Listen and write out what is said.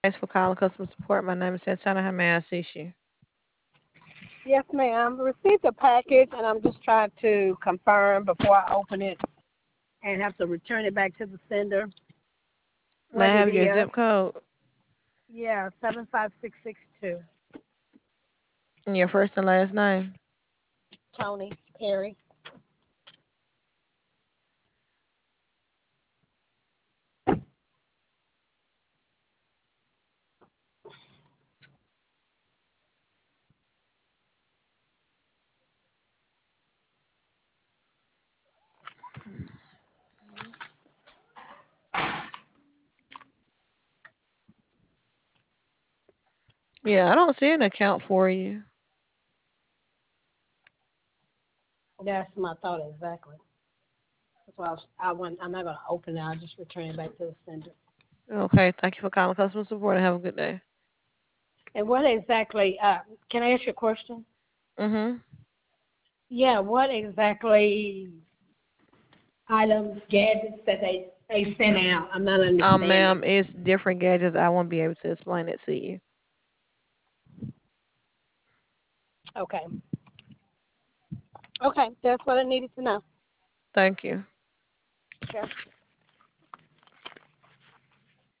Thanks for calling customer support. My name is Santana. How may I assist you? Yes, ma'am. Received a package, and I'm just trying to confirm before I open it and have to return it back to the sender May what I it have your is. zip code Yeah, 75662. and your first and last name? Tony Perry. Yeah, I don't see an account for you. That's my thought exactly. That's why I'm not going to open it. I'll just return it back to the sender. Okay, thank you for calling customer support and have a good day. And what exactly, can I ask you a question? Mhm. Yeah, what exactly items, gadgets that they sent out? I'm not understanding. Ma'am, it's different gadgets. I won't be able to explain it to you. Okay. Okay, that's what I needed to know. Thank you. Sure.